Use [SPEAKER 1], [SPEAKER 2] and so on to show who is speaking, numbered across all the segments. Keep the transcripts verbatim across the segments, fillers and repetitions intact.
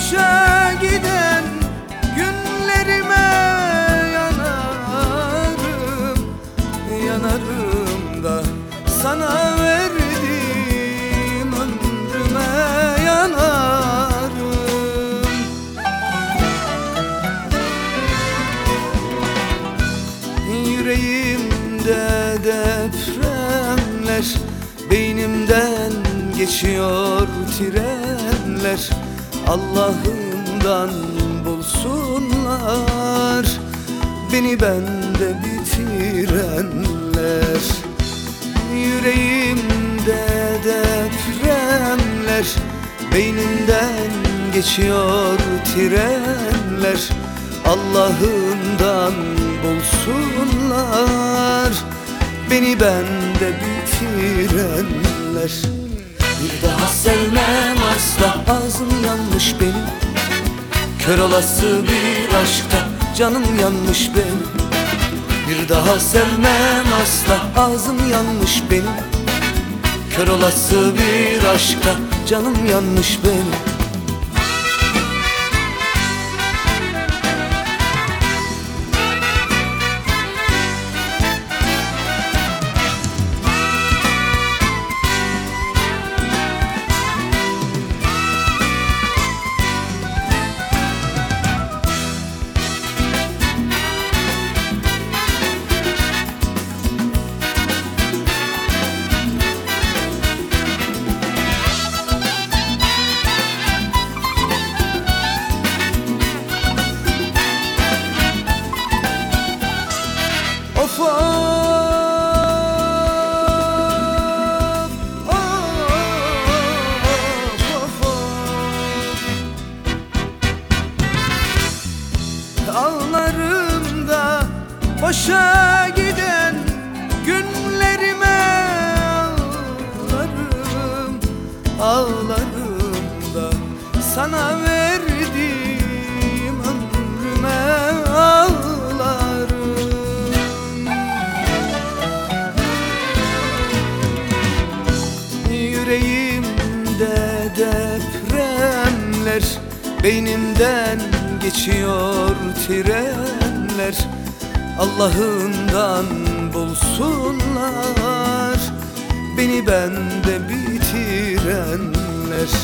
[SPEAKER 1] boşa giden günlerime yanarım, yanarım da sana verdiğim ömrüme yanarım. Yüreğimde depremler, beynimden geçiyor trenler. Allah'ından bulsunlar beni bende bitirenler. Yüreğimde depremler, beynimden geçiyor trenler. Allah'ından bulsunlar beni bende bitirenler. Bir daha sevmem asla, ağzım yanmış benim. Kör olası bir aşkta canım yanmış benim. Bir daha sevmem asla, ağzım yanmış benim. Kör olası bir aşkta canım yanmış benim. Of of, of, of, ağlarım da boşa giden günlerime ağlarım, ağlarım da sana verdiğim ömrüme ağlarım. Yüreğimde depremler, beynimden geçiyor trenler. Allah'ından bulsunlar beni bende bitirenler.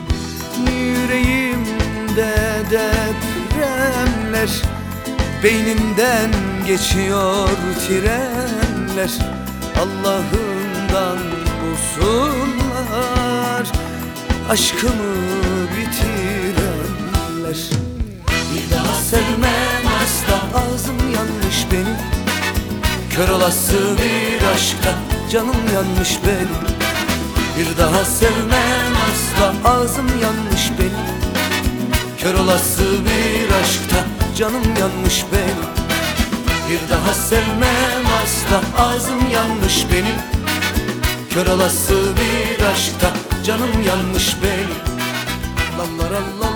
[SPEAKER 1] Yüreğimde depremler, beynimden geçiyor trenler. Allah'ından bulsunlar aşkımı bitirenler. Bir daha sevmem asla, ağzım yanmış benim. Kör olası bir aşkta canım yanmış benim. Bir daha sevmem asla, ağzım yanmış benim. Kör olası bir aşkta canım yanmış benim. Bir daha sevmem asla, ağzım yanmış benim. Kör olası bir aşkta canım yanmış benim. La la la la.